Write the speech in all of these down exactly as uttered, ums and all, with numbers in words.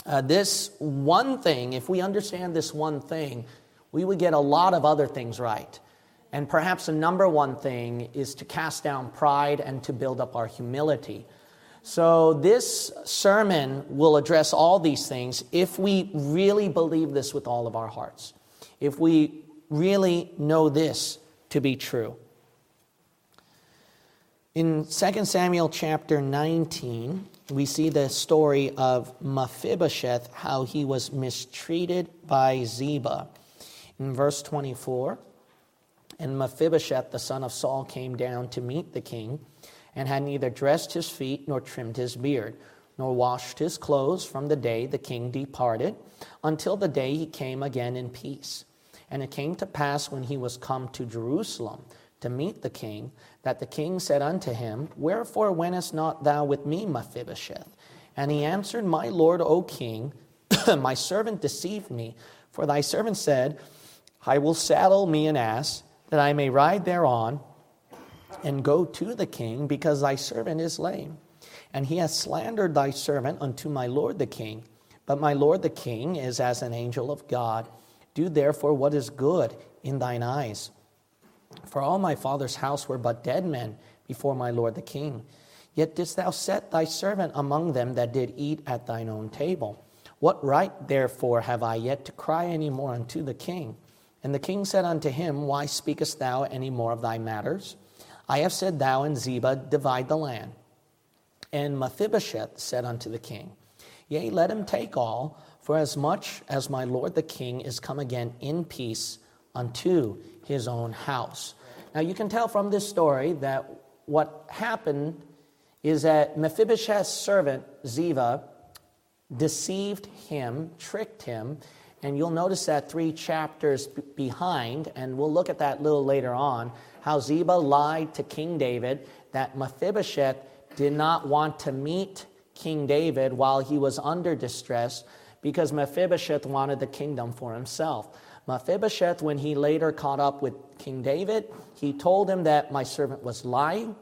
Uh, this one thing, if we understand this one thing, we would get a lot of other things right. And perhaps the number one thing is to cast down pride and to build up our humility. So this sermon will address all these things if we really believe this with all of our hearts. If we really know this to be true. In Second Samuel chapter nineteen, we see the story of Mephibosheth, how he was mistreated by Ziba. In verse twenty-four, and Mephibosheth, the son of Saul, came down to meet the king, and had neither dressed his feet, nor trimmed his beard, nor washed his clothes from the day the king departed, until the day he came again in peace. And it came to pass, when he was come to Jerusalem to meet the king, that the king said unto him, Wherefore wentest not thou with me, Mephibosheth? And he answered, My lord, O king, my servant deceived me. For thy servant said, I will saddle me an ass, that I may ride thereon, and go to the king, because thy servant is lame. And he hath slandered thy servant unto my lord the king. But my lord the king is as an angel of God. Do therefore what is good in thine eyes. For all my father's house were but dead men before my lord the king. Yet didst thou set thy servant among them that did eat at thine own table. What right therefore have I yet to cry any more unto the king? And the king said unto him, Why speakest thou any more of thy matters? I have said, Thou and Ziba divide the land. And Mephibosheth said unto the king, Yea, let him take all, for as much as my lord the king is come again in peace unto his own house. Now you can tell from this story that what happened is that Mephibosheth's servant, Ziba, deceived him, tricked him, and you'll notice that three chapters b- behind, and we'll look at that a little later on, how Ziba lied to King David that Mephibosheth did not want to meet King David while he was under distress because Mephibosheth wanted the kingdom for himself. Mephibosheth, when he later caught up with King David, he told him that my servant was lying,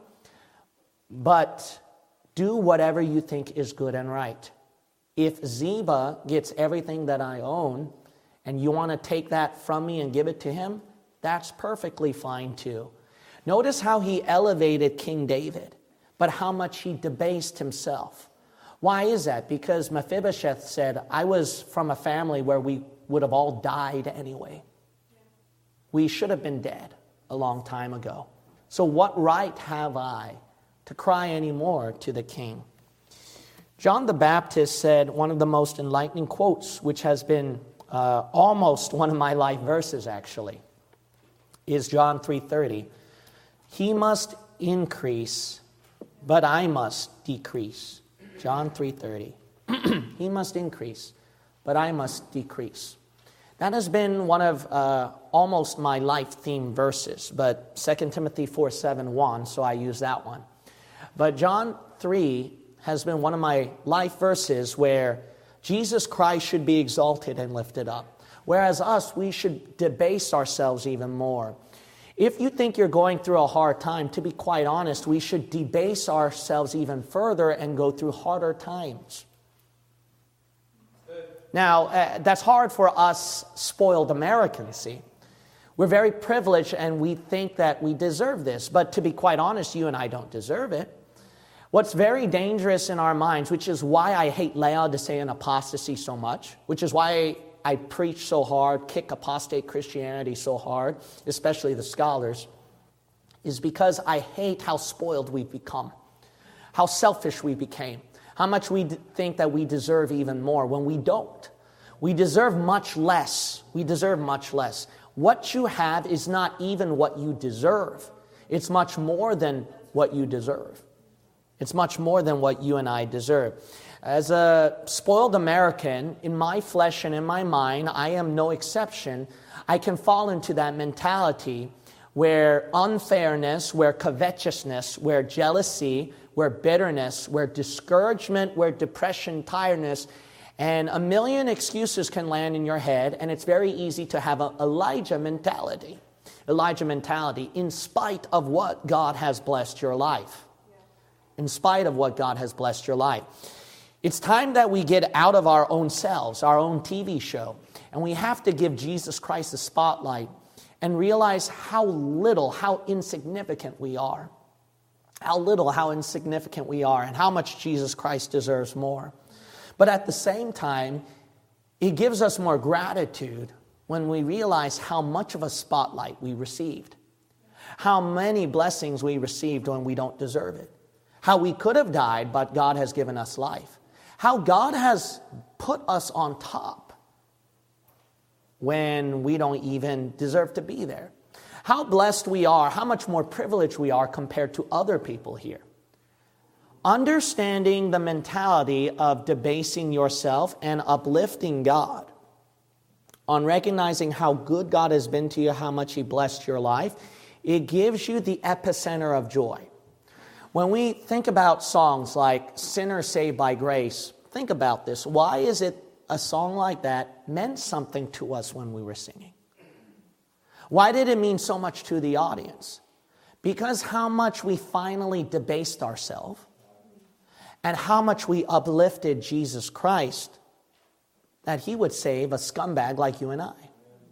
but do whatever you think is good and right. If Ziba gets everything that I own and you want to take that from me and give it to him, that's perfectly fine too. Notice how he elevated King David, but how much he debased himself. Why is that? Because Mephibosheth said, I was from a family where we would have all died anyway. We should have been dead a long time ago. So what right have I to cry anymore to the king? John the Baptist said one of the most enlightening quotes, which has been uh, almost one of my life verses actually, is John three thirty. He must increase, but I must decrease. John three thirty. He must increase, but I must decrease. That has been one of uh, almost my life theme verses, but Second Timothy four seven one, so I use that one. But John three has been one of my life verses where Jesus Christ should be exalted and lifted up, whereas us, we should debase ourselves even more. If you think you're going through a hard time, to be quite honest, we should debase ourselves even further and go through harder times. Now, uh, that's hard for us spoiled Americans, see. We're very privileged and we think that we deserve this. But to be quite honest, you and I don't deserve it. What's very dangerous in our minds, which is why I hate Laodicean apostasy so much, which is why I preach so hard, kick apostate Christianity so hard, especially the scholars, is because I hate how spoiled we've become, how selfish we became, how much we d- think that we deserve even more when we don't. We deserve much less. We deserve much less. What you have is not even what you deserve. It's much more than what you deserve. It's much more than what you and I deserve. As a spoiled American, in my flesh and in my mind, I am no exception. I can fall into that mentality where unfairness, where covetousness, where jealousy, where bitterness, where discouragement, where depression, tiredness, and a million excuses can land in your head, and it's very easy to have an Elijah mentality. Elijah mentality, in spite of what God has blessed your life. In spite of what God has blessed your life. It's time that we get out of our own selves, our own T V show, and we have to give Jesus Christ the spotlight and realize how little, how insignificant we are. How little, how insignificant we are, and how much Jesus Christ deserves more. But at the same time, it gives us more gratitude when we realize how much of a spotlight we received. How many blessings we received when we don't deserve it. How we could have died, but God has given us life. How God has put us on top when we don't even deserve to be there. How blessed we are, how much more privileged we are compared to other people here. Understanding the mentality of debasing yourself and uplifting God, on recognizing how good God has been to you, how much He blessed your life, it gives you the epicenter of joy. When we think about songs like Sinner Saved by Grace, think about this. Why is it a song like that meant something to us when we were singing? Why did it mean so much to the audience? Because how much we finally debased ourselves and how much we uplifted Jesus Christ that He would save a scumbag like you and I.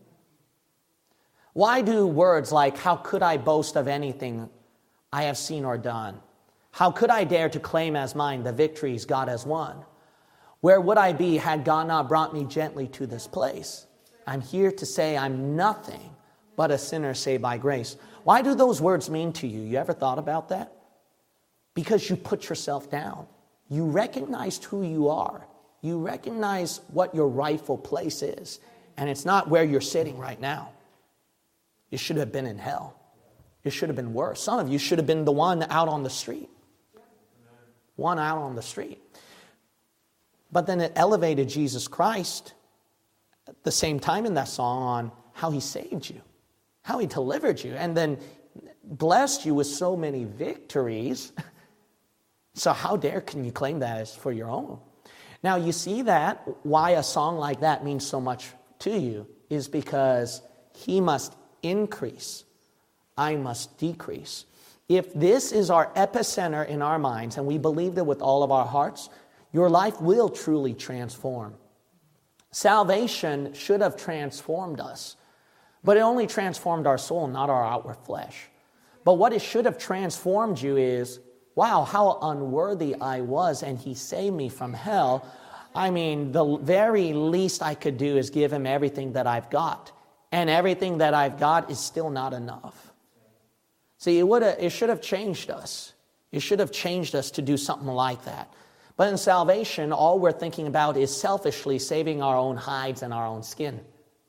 Why do words like, how could I boast of anything I have seen or done? How could I dare to claim as mine the victories God has won? Where would I be had God not brought me gently to this place? I'm here to say I'm nothing but a sinner saved by grace. Why do those words mean to you? You ever thought about that? Because you put yourself down. You recognized who you are. You recognize what your rightful place is. And it's not where you're sitting right now. You should have been in hell. It should have been worse. Some of you should have been the one out on the street. One out on the street. But then it elevated Jesus Christ at the same time in that song on how He saved you, how He delivered you, and then blessed you with so many victories. So how dare can you claim that as for your own? Now you see that why a song like that means so much to you is because He must increase, I must decrease. If this is our epicenter in our minds and we believe it with all of our hearts, your life will truly transform. Salvation should have transformed us, but it only transformed our soul, not our outward flesh. But what it should have transformed you is, wow, how unworthy I was, and He saved me from hell. I mean, the very least I could do is give Him everything that I've got. And everything that I've got is still not enough. See, it would have, it should have changed us. It should have changed us to do something like that. But in salvation, all we're thinking about is selfishly saving our own hides and our own skin.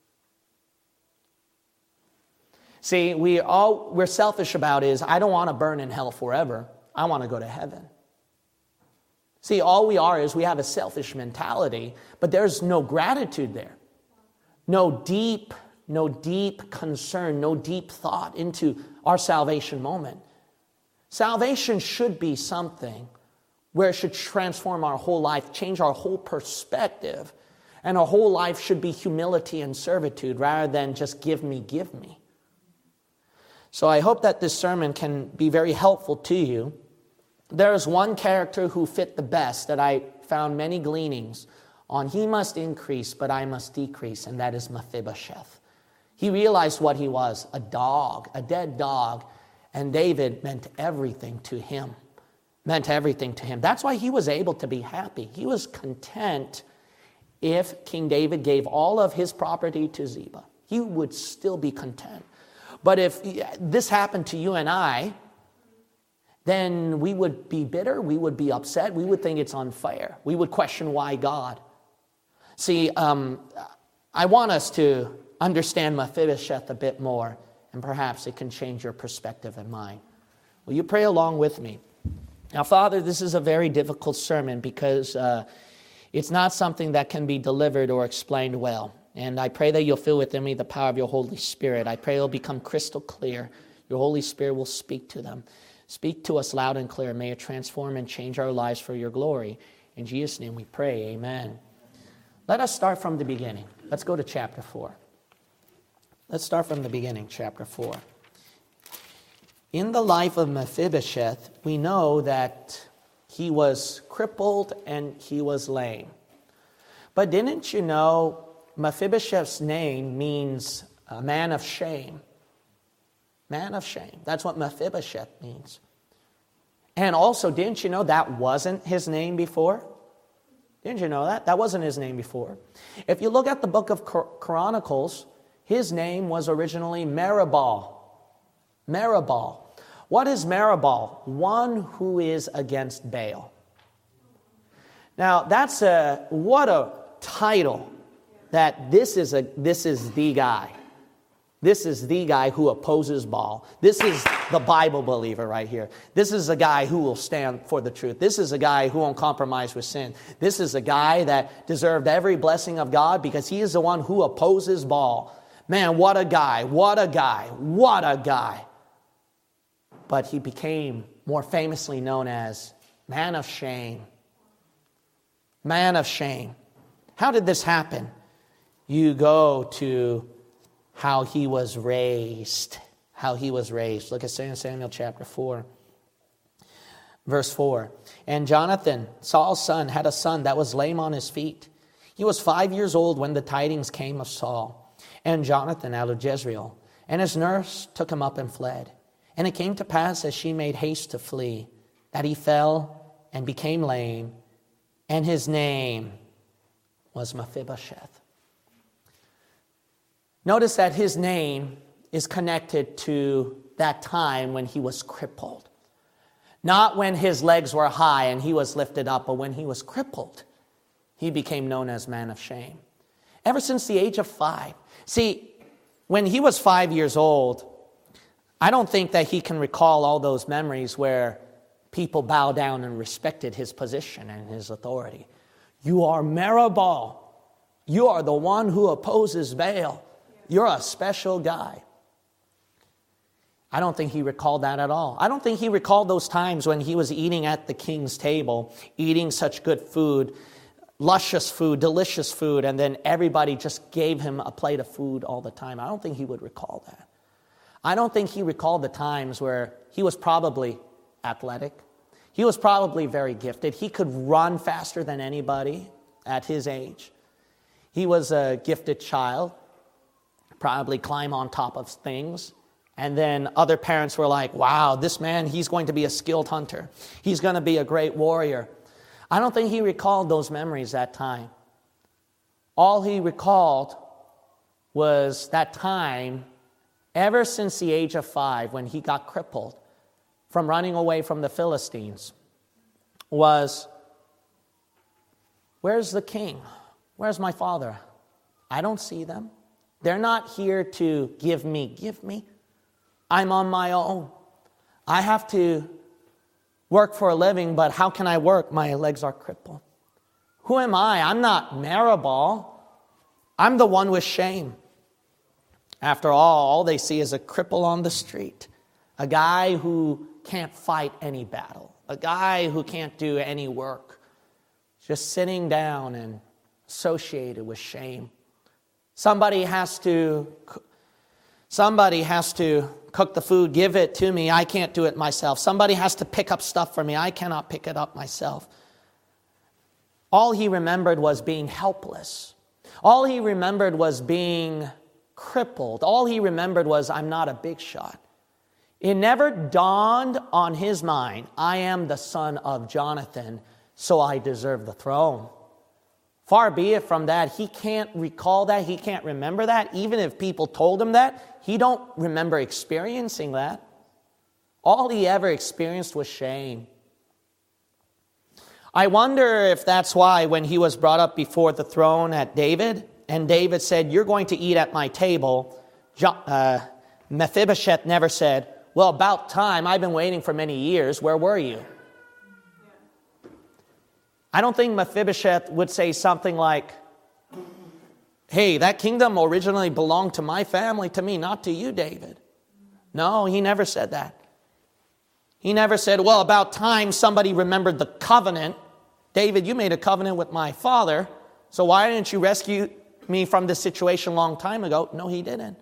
See, we all we're selfish about is, I don't want to burn in hell forever. I want to go to heaven. See, all we are is we have a selfish mentality, but there's no gratitude there. No deep, no deep concern, no deep thought into our salvation moment. Salvation should be something where it should transform our whole life, change our whole perspective, and our whole life should be humility and servitude rather than just give me, give me. So I hope that this sermon can be very helpful to you. There is one character who fit the best that I found many gleanings on. He must increase, but I must decrease, and that is Mephibosheth. He realized what he was, a dog, a dead dog, and David meant everything to him. Meant everything to him. That's why he was able to be happy. He was content if King David gave all of his property to Ziba. He would still be content. But if this happened to you and I, then we would be bitter, we would be upset, we would think it's unfair. We would question why God. See, um, I want us to understand Mephibosheth a bit more, and perhaps it can change your perspective and mine. Will you pray along with me? Now, Father, this is a very difficult sermon because uh, it's not something that can be delivered or explained well. And I pray that you'll fill within me the power of your Holy Spirit. I pray it'll become crystal clear. Your Holy Spirit will speak to them. Speak to us loud and clear. May it transform and change our lives for your glory. In Jesus' name we pray, amen. Let us start from the beginning. Let's go to chapter four. Let's start from the beginning, chapter four. In the life of Mephibosheth, we know that He was crippled and he was lame. But didn't you know Mephibosheth's name means a man of shame? Man of shame. That's what Mephibosheth means. And also, didn't you know that wasn't his name before? Didn't you know that? That wasn't his name before. If you look at the book of Chronicles, his name was originally Meribal. Meribal. What is Meribal? One who is against Baal. Now, that's a, what a title that this is a, this is the guy. This is the guy who opposes Baal. This is the Bible believer right here. This is a guy who will stand for the truth. This is a guy who won't compromise with sin. This is a guy that deserved every blessing of God because he is the one who opposes Baal. Man, what a guy, what a guy, what a guy. But he became more famously known as Man of Shame. Man of Shame. How did this happen? You go to how he was raised. How he was raised. Look at Second Samuel chapter four. Verse four. And Jonathan, Saul's son, had a son that was lame on his feet. He was five years old when the tidings came of Saul and Jonathan out of Jezreel. And his nurse took him up and fled. And it came to pass as she made haste to flee, that he fell and became lame. And his name was Mephibosheth. Notice that his name is connected to that time when he was crippled. Not when his legs were high and he was lifted up, but when he was crippled, he became known as Man of Shame. Ever since the age of five. See, when he was five years old, I don't think that he can recall all those memories where people bow down and respected his position and his authority. You are Meribal. You are the one who opposes Baal. You're a special guy. I don't think he recalled that at all. I don't think he recalled those times when he was eating at the king's table, eating such good food, luscious food, delicious food, and then everybody just gave him a plate of food all the time. I don't think he would recall that. I don't think he recalled the times where he was probably athletic. He was probably very gifted. He could run faster than anybody at his age. He was a gifted child. Probably climb on top of things. And then other parents were like, wow, this man, he's going to be a skilled hunter. He's going to be a great warrior. I don't think he recalled those memories that time. All he recalled was that time, ever since the age of five, when he got crippled from running away from the Philistines, was, where's the king? Where's my father? I don't see them. They're not here to give me, give me. I'm on my own. I have to work for a living, but how can I work? My legs are crippled. Who am I? I'm not Meribal. I'm the one with shame. After all, all they see is a cripple on the street, a guy who can't fight any battle, a guy who can't do any work, just sitting down and associated with shame. Somebody has to, somebody has to cook the food, give it to me. I can't do it myself. Somebody has to pick up stuff for me. I cannot pick it up myself. All he remembered was being helpless. All he remembered was being crippled. All he remembered was, I'm not a big shot. It never dawned on his mind, I am the son of Jonathan, so I deserve the throne. Far be it from that. He can't recall that. He can't remember that. Even if people told him that, he don't remember experiencing that. All he ever experienced was shame. I wonder if that's why when he was brought up before the throne at David, and David said, you're going to eat at my table, uh, Mephibosheth never said, well, about time. I've been waiting for many years. Where were you? I don't think Mephibosheth would say something like, hey, that kingdom originally belonged to my family, to me, not to you, David. No, he never said that. He never said, well, about time somebody remembered the covenant. David, you made a covenant with my father, so why didn't you rescue me from this situation a long time ago? No, he didn't.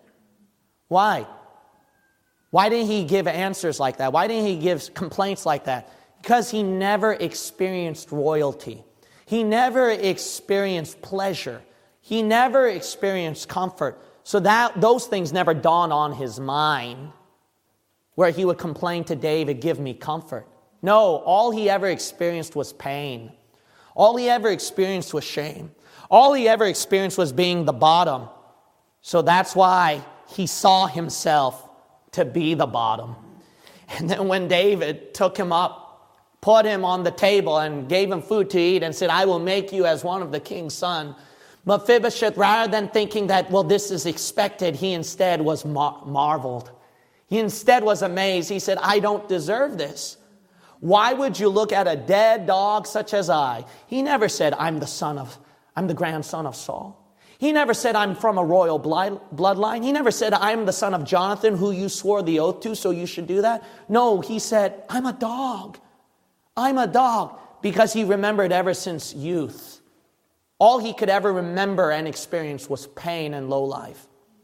Why? Why didn't he give answers like that? Why didn't he give complaints like that? Because he never experienced royalty. He never experienced pleasure. He never experienced comfort. So that those things never dawned on his mind, where he would complain to David, give me comfort. No, all he ever experienced was pain. All he ever experienced was shame. All he ever experienced was being the bottom. So that's why he saw himself to be the bottom. And then when David took him up, put him on the table and gave him food to eat and said, I will make you as one of the king's son, Mephibosheth, rather than thinking that, well, this is expected, he instead was mar- marveled. He instead was amazed. He said, I don't deserve this. Why would you look at a dead dog such as I? He never said, I'm the son of, I'm the grandson of Saul. He never said, I'm from a royal blood, bloodline. He never said, I'm the son of Jonathan, who you swore the oath to, so you should do that. No, he said, I'm a dog. I'm a dog. Because he remembered ever since youth. All he could ever remember and experience was pain and low life.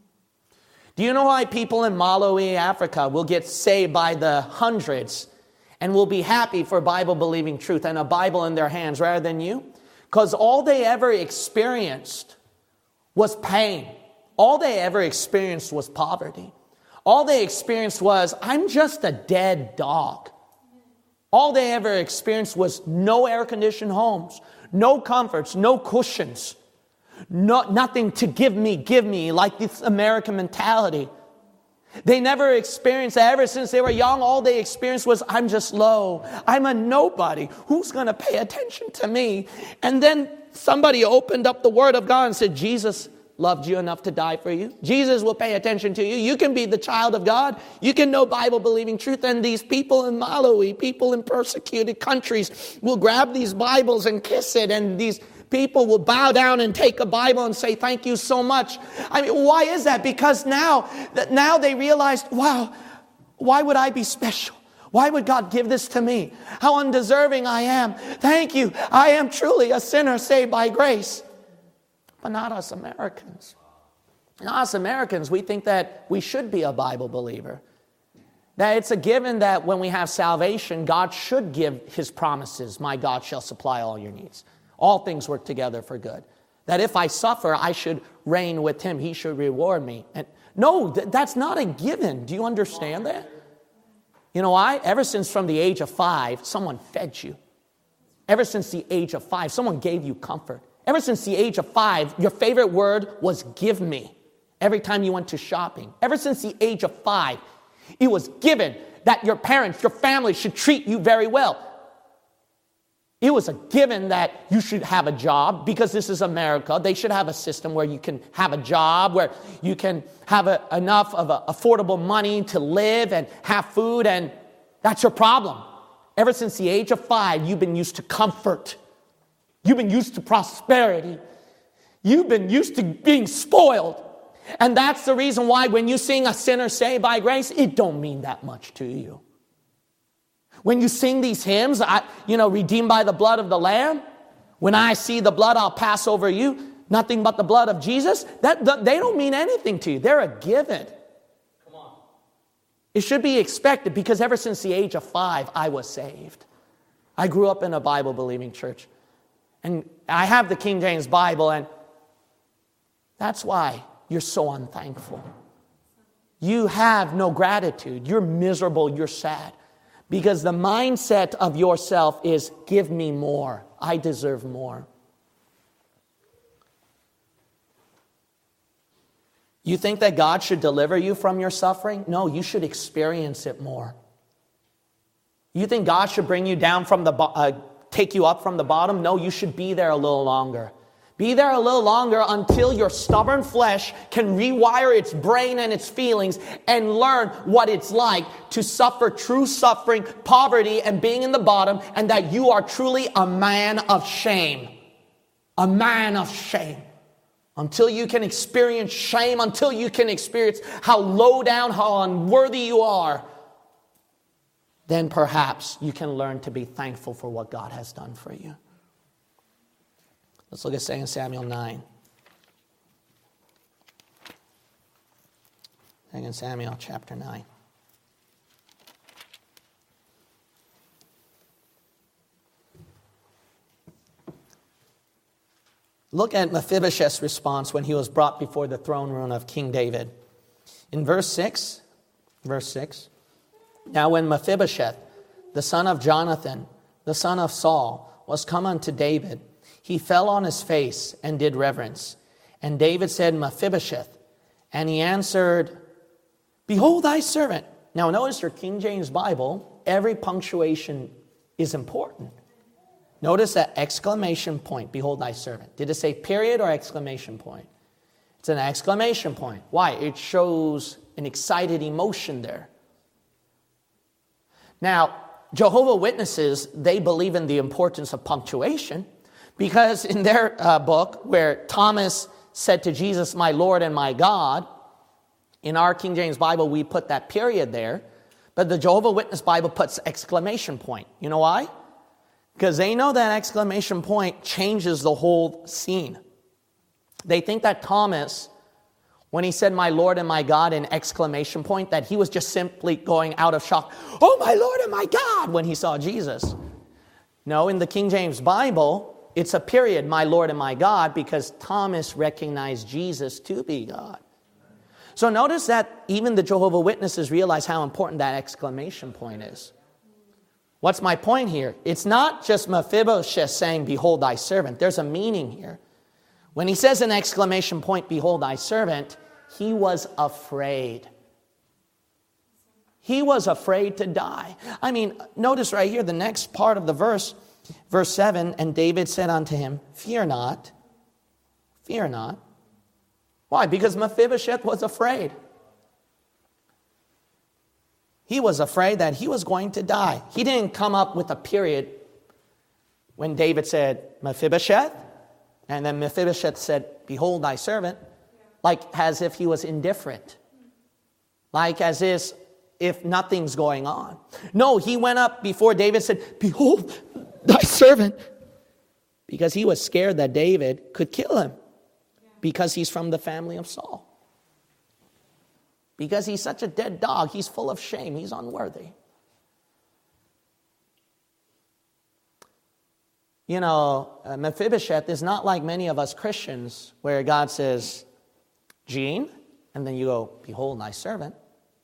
Do you know why people in Malawi, Africa, will get saved by the hundreds and will be happy for Bible-believing truth and a Bible in their hands rather than you? Because all they ever experienced was pain. All they ever experienced was poverty. All they experienced was, I'm just a dead dog. All they ever experienced was no air-conditioned homes, no comforts, no cushions, no, nothing to give me, give me, like this American mentality. They never experienced that. Ever since they were young, all they experienced was, I'm just low. I'm a nobody. Who's going to pay attention to me? And then somebody opened up the Word of God and said, Jesus loved you enough to die for you. Jesus will pay attention to you. You can be the child of God. You can know Bible-believing truth. And these people in Malawi, people in persecuted countries will grab these Bibles and kiss it. And these people will bow down and take a Bible and say, thank you so much. I mean, why is that? Because now, now they realized, wow, why would I be special? Why would God give this to me? How undeserving I am. Thank you. I am truly a sinner saved by grace. But not us Americans. Not us Americans, we think that we should be a Bible believer. That it's a given that when we have salvation, God should give His promises. My God shall supply all your needs. All things work together for good. That if I suffer, I should reign with Him. He should reward me. And no, th- that's not a given. Do you understand that? You know why? Ever since from the age of five, someone fed you. Ever since the age of five, someone gave you comfort. Ever since the age of five, your favorite word was give me. Every time you went to shopping. Ever since the age of five, it was given that your parents, your family should treat you very well. It was a given that you should have a job because this is America. They should have a system where you can have a job, where you can have a, enough of a, affordable money to live and have food, and that's your problem. Ever since the age of five, you've been used to comfort. You've been used to prosperity. You've been used to being spoiled. And that's the reason why when you sing a sinner saved by grace, it don't mean that much to you. When you sing these hymns, I, you know, redeemed by the blood of the Lamb, when I see the blood, I'll pass over you, nothing but the blood of Jesus, that, that they don't mean anything to you. They're a given. Come on. It should be expected because ever since the age of five, I was saved. I grew up in a Bible-believing church. And I have the King James Bible, and that's why you're so unthankful. You have no gratitude. You're miserable. You're sad. Because the mindset of yourself is, give me more. I deserve more. You think that God should deliver you from your suffering? No, you should experience it more. You think God should bring you down from the, uh, take you up from the bottom? No, you should be there a little longer. Be there a little longer until your stubborn flesh can rewire its brain and its feelings and learn what it's like to suffer true suffering, poverty, and being in the bottom, and that you are truly a man of shame. A man of shame. Until you can experience shame, until you can experience how low down, how unworthy you are, then perhaps you can learn to be thankful for what God has done for you. Let's look at Second Samuel nine. Second Samuel chapter nine. Look at Mephibosheth's response when he was brought before the throne room of King David. In verse six, verse six, now when Mephibosheth, the son of Jonathan, the son of Saul, was come unto David, he fell on his face and did reverence. And David said, Mephibosheth. And he answered, Behold thy servant. Now notice your King James Bible, every punctuation is important. Notice that exclamation point, behold thy servant. Did it say period or exclamation point? It's an exclamation point. Why? It shows an excited emotion there. Now, Jehovah's Witnesses, they believe in the importance of punctuation because in their uh, book where Thomas said to Jesus, my Lord and my God, in our King James Bible, we put that period there, but the Jehovah's Witness Bible puts exclamation point. You know why? Because they know that exclamation point changes the whole scene. They think that Thomas, when he said, my Lord and my God, in exclamation point, that he was just simply going out of shock. Oh, my Lord and my God, when he saw Jesus. No, in the King James Bible, it's a period, my Lord and my God, because Thomas recognized Jesus to be God. So notice that even the Jehovah's Witnesses realize how important that exclamation point is. What's my point here? It's not just Mephibosheth saying, behold thy servant. There's a meaning here. When he says an exclamation point, behold thy servant, he was afraid. He was afraid to die. I mean, notice right here, the next part of the verse, verse seven, and David said unto him, fear not, fear not. Why? Because Mephibosheth was afraid. He was afraid that he was going to die. He didn't come up with a period when David said, Mephibosheth, and then Mephibosheth said, behold thy servant, like as if he was indifferent. Like as if, if nothing's going on. No, he went up before David said, behold thy servant, because he was scared that David could kill him because he's from the family of Saul. Because he's such a dead dog, he's full of shame, he's unworthy. You know, uh, Mephibosheth is not like many of us Christians where God says, Gene, and then you go, behold thy servant.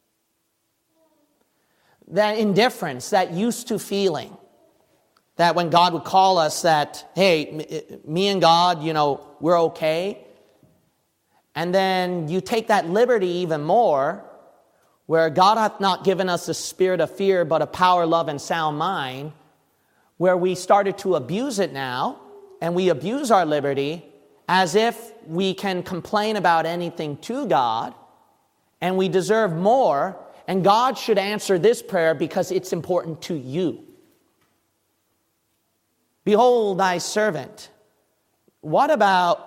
That indifference, that used to feeling, that when God would call us that, hey, me and God, you know, we're okay. And then you take that liberty even more, where God hath not given us a spirit of fear, but a power, love, and sound mind, where we started to abuse it now, and we abuse our liberty as if we can complain about anything to God, and we deserve more, and God should answer this prayer because it's important to you. Behold thy servant. What about,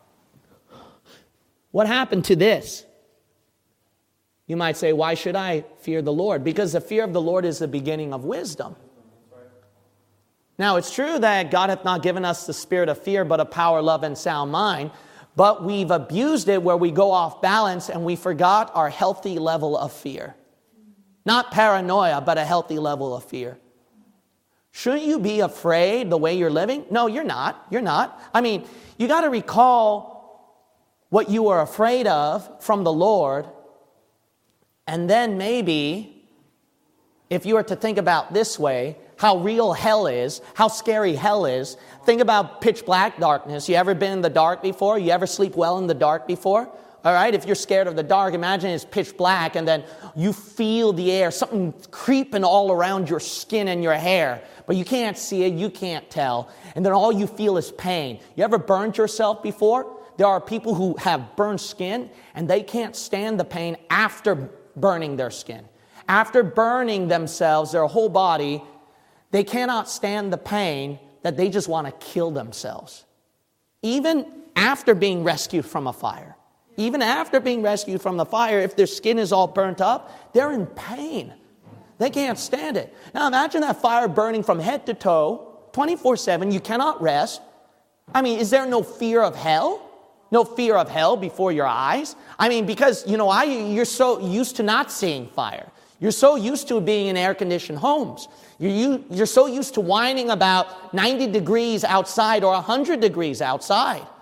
what happened to this? You might say, why should I fear the Lord? Because the fear of the Lord is the beginning of wisdom. Now, it's true that God hath not given us the spirit of fear, but a power, love, and sound mind. But we've abused it where we go off balance and we forgot our healthy level of fear. Not paranoia, but a healthy level of fear. Shouldn't you be afraid the way you're living? No, you're not. You're not. I mean, you got to recall what you were afraid of from the Lord. And then maybe, if you were to think about this way, how real hell is, how scary hell is. Think about pitch black darkness. You ever been in the dark before? You ever sleep well in the dark before? All right, if you're scared of the dark, imagine it's pitch black and then you feel the air, something creeping all around your skin and your hair. But you can't see it, you can't tell. And then all you feel is pain. You ever burned yourself before? There are people who have burned skin and they can't stand the pain after burning their skin. After burning themselves, their whole body, they cannot stand the pain that they just want to kill themselves. Even after being rescued from a fire. Even after being rescued from the fire, if their skin is all burnt up, they're in pain. They can't stand it. Now imagine that fire burning from head to toe, twenty-four seven, you cannot rest. I mean, is there no fear of hell? No fear of hell before your eyes? I mean, because, you know, I, you're so used to not seeing fire. You're so used to being in air-conditioned homes. You're, you're so used to whining about ninety degrees outside or one hundred degrees outside.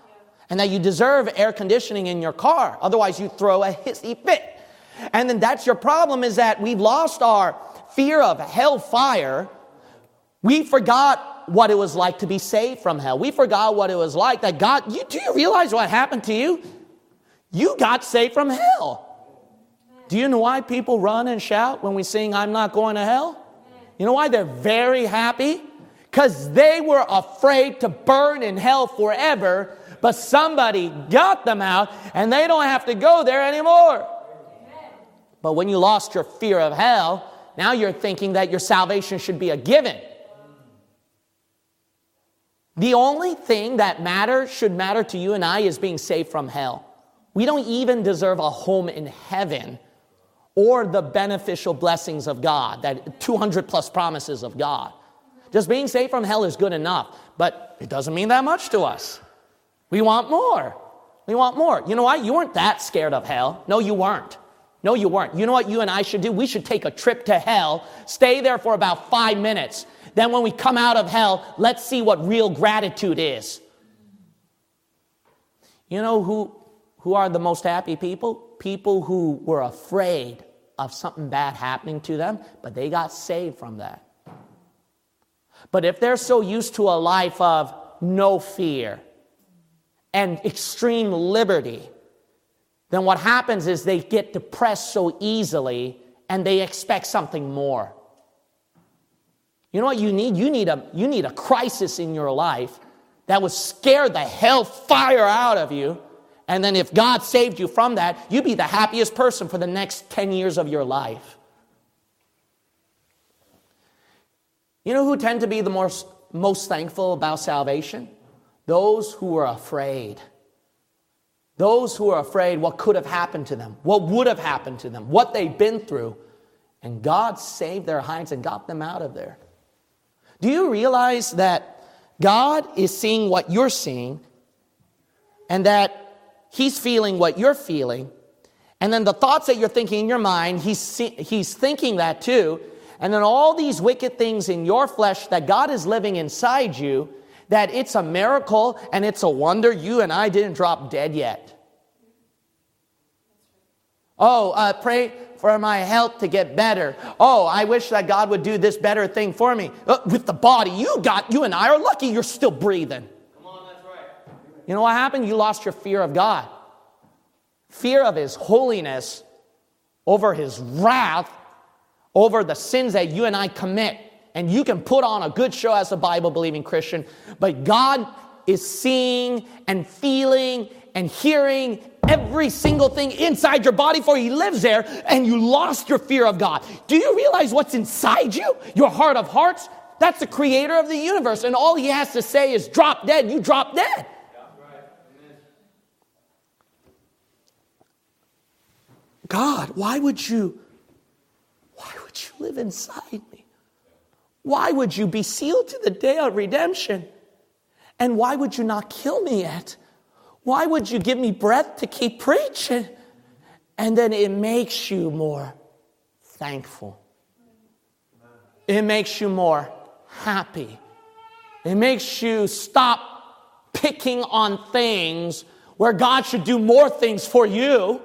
and that you deserve air conditioning in your car. Otherwise, you throw a hissy fit. And then that's your problem, is that we've lost our fear of hellfire. We forgot what it was like to be saved from hell. We forgot what it was like that God, you, do you realize what happened to you? You got saved from hell. Do you know why people run and shout when we sing, I'm not going to hell? You know why they're very happy? Because they were afraid to burn in hell forever, but somebody got them out and they don't have to go there anymore. But when you lost your fear of hell, now you're thinking that your salvation should be a given. The only thing that matters, should matter to you and I, is being saved from hell. We don't even deserve a home in heaven or the beneficial blessings of God, that two hundred plus promises of God. Just being saved from hell is good enough, but it doesn't mean that much to us. We want more. We want more. You know what? You weren't that scared of hell. No, you weren't. No, you weren't. You know what you and I should do? We should take a trip to hell, stay there for about five minutes. Then when we come out of hell, let's see what real gratitude is. You know who, who are the most happy people? People who were afraid of something bad happening to them, but they got saved from that. But if they're so used to a life of no fear and extreme liberty, then what happens is they get depressed so easily and they expect something more. You know what you need? You need a, you need a crisis in your life that would scare the hellfire out of you. And then if God saved you from that, you'd be the happiest person for the next ten years of your life. You know who tend to be the most, most thankful about salvation? Those who are afraid. Those who are afraid what could have happened to them, what would have happened to them, what they've been through. And God saved their hides and got them out of there. Do you realize that God is seeing what you're seeing, and that He's feeling what you're feeling, and then the thoughts that you're thinking in your mind, He's, see, he's thinking that too, and then all these wicked things in your flesh that God is living inside you, that it's a miracle and it's a wonder you and I didn't drop dead yet. Oh, uh, pray for my health to get better. Oh, I wish that God would do this better thing for me. Uh, with the body you got, you and I are lucky you're still breathing. Come on, that's right. You know what happened? You lost your fear of God. Fear of His holiness over His wrath, over the sins that you and I commit. And you can put on a good show as a Bible-believing Christian, but God is seeing and feeling and hearing every single thing inside your body, for He lives there, and you lost your fear of God. Do you realize what's inside you? Your heart of hearts? That's the creator of the universe, and all He has to say is drop dead. You drop dead. Yeah, right. God, why would you, why would you live inside me? Why would you be sealed to the day of redemption? And why would you not kill me yet? Why would you give me breath to keep preaching? And then it makes you more thankful. It makes you more happy. It makes you stop picking on things where God should do more things for you.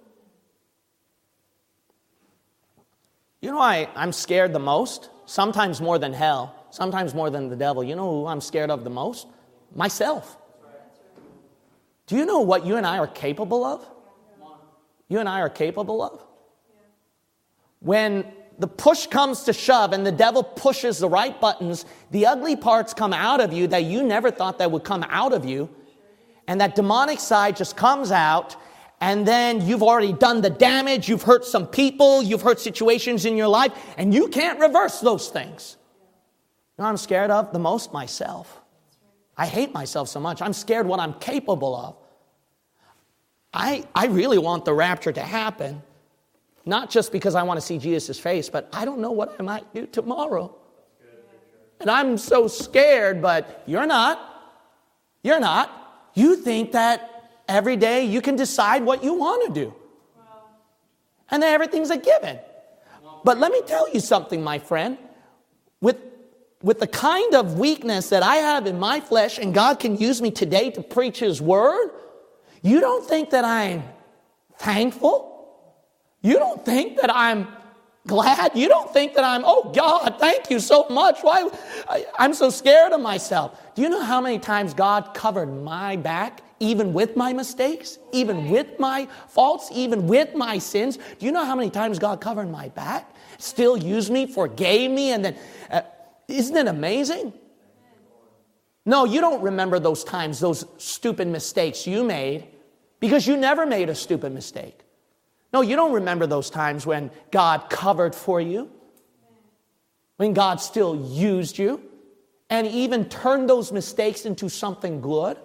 You know why I'm scared the most? Sometimes more than hell. Sometimes more than the devil. You know who I'm scared of the most? Myself. Do you know what you and I are capable of? You and I are capable of? When the push comes to shove and the devil pushes the right buttons, the ugly parts come out of you that you never thought that would come out of you. And that demonic side just comes out. And then you've already done the damage. You've hurt some people. You've hurt situations in your life. And you can't reverse those things. You know what I'm scared of the most? Myself. I hate myself so much. I'm scared what I'm capable of. I, I really want the rapture to happen. Not just because I want to see Jesus' face, but I don't know what I might do tomorrow. And I'm so scared, but you're not. You're not. You think that every day you can decide what you want to do. And then everything's a given. But let me tell you something, my friend. With with the kind of weakness that I have in my flesh, and God can use me today to preach His word, you don't think that I'm thankful? You don't think that I'm glad? You don't think that I'm, oh God, thank you so much. Why? I, I'm so scared of myself. Do you know how many times God covered my back, even with my mistakes, even with my faults, even with my sins? Do you know how many times God covered my back, still used me, forgave me, and then, uh, isn't it amazing? No, you don't remember those times, those stupid mistakes you made, because you never made a stupid mistake. No, you don't remember those times when God covered for you, when God still used you, and even turned those mistakes into something good.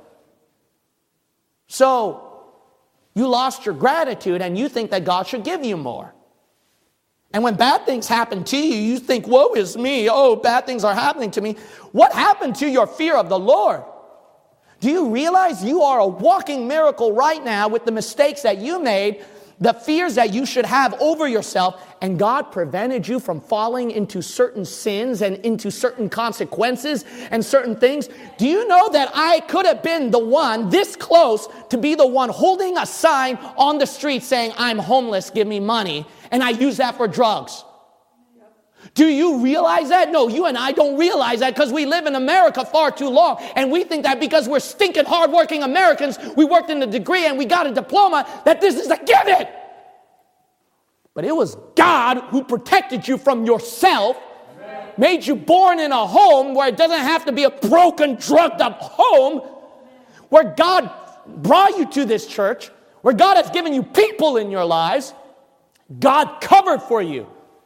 So, you lost your gratitude and you think that God should give you more. And when bad things happen to you, you think, woe is me, oh, bad things are happening to me. What happened to your fear of the Lord? Do you realize you are a walking miracle right now with the mistakes that you made, the fears that you should have over yourself, and God prevented you from falling into certain sins and into certain consequences and certain things? Do you know that I could have been the one this close to be the one holding a sign on the street saying, I'm homeless, give me money, and I use that for drugs? Do you realize that? No, you and I don't realize that because we live in America far too long. And we think that because we're stinking hardworking Americans, we worked in a degree and we got a diploma, that this is a given. But it was God who protected you from yourself, Amen. Made you born in a home where it doesn't have to be a broken, drugged up home, where God brought you to this church, where God has given you people in your lives. God covered for you.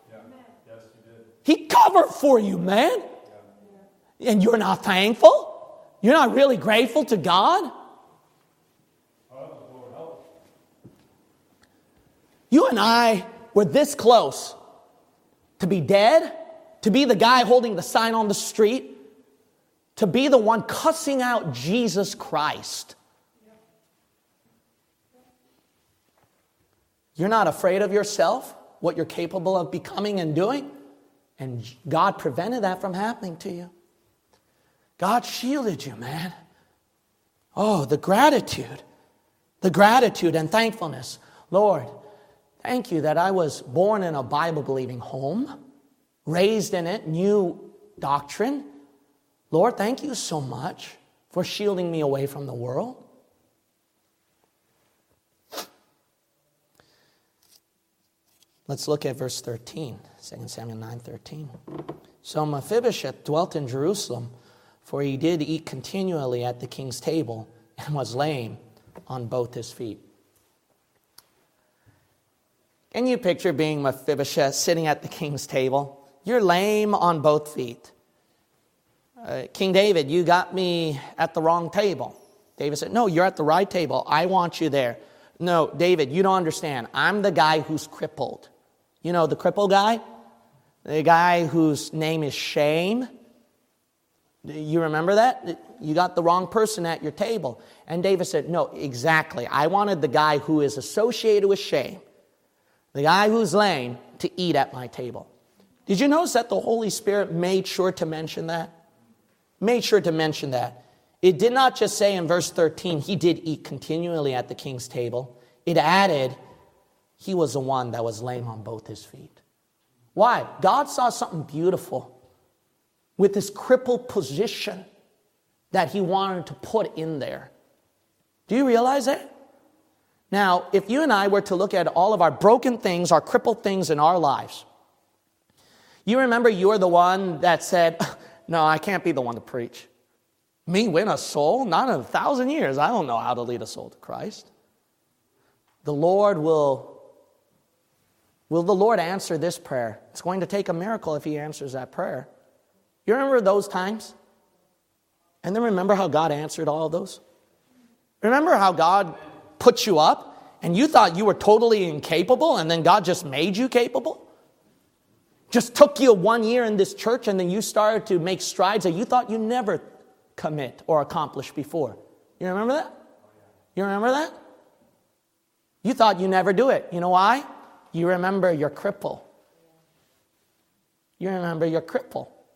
He covered for you, man. And you're not thankful? You're not really grateful to God? You and I were this close to be dead, to be the guy holding the sign on the street, to be the one cussing out Jesus Christ. You're not afraid of yourself, what you're capable of becoming and doing? And God prevented that from happening to you. God shielded you, man. Oh, the gratitude. The gratitude and thankfulness. Lord, thank you that I was born in a Bible-believing home, raised in it, knew doctrine. Lord, thank you so much for shielding me away from the world. Let's look at verse thirteen, Second Samuel nine thirteen. So Mephibosheth dwelt in Jerusalem, for he did eat continually at the king's table, and was lame on both his feet. Can you picture being Mephibosheth sitting at the king's table? You're lame on both feet. Uh, King David, you got me at the wrong table. David said, no, you're at the right table. I want you there. No, David, you don't understand. I'm the guy who's crippled. You know, the crippled guy? The guy whose name is Shame. You remember that? You got the wrong person at your table. And David said, no, exactly. I wanted the guy who is associated with shame, the guy who's lame, to eat at my table. Did you notice that the Holy Spirit made sure to mention that? Made sure to mention that. It did not just say in verse thirteen, he did eat continually at the king's table. It added, he was the one that was lame on both his feet. Why? God saw something beautiful with this crippled position that he wanted to put in there. Do you realize that? Now, if you and I were to look at all of our broken things, our crippled things in our lives, you remember you were the one that said, no, I can't be the one to preach. Me win a soul? Not in a thousand years. I don't know how to lead a soul to Christ. The Lord will, will the Lord answer this prayer? It's going to take a miracle if he answers that prayer. You remember those times? And then remember how God answered all of those? Remember how God put you up and you thought you were totally incapable and then God just made you capable? Just took you one year in this church and then you started to make strides that you thought you never commit or accomplish before. You remember that? You remember that? You thought you never do it. You know why? You remember your cripple. You remember your cripple.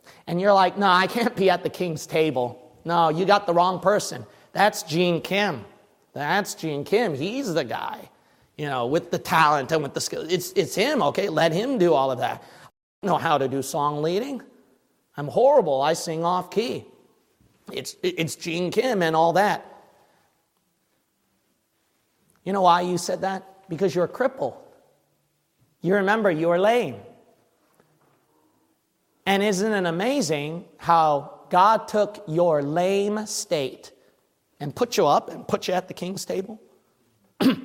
And you're like, no, I can't be at the king's table. No, you got the wrong person. That's Gene Kim. That's Gene Kim. He's the guy, you know, with the talent and with the skill. It's, it's him, okay? Let him do all of that. I don't know how to do song leading. I'm horrible. I sing off key. It's, it's Gene Kim and all that. You know why you said that? Because you're a cripple. You remember you were lame. And isn't it amazing how God took your lame state and put you up and put you at the king's table? You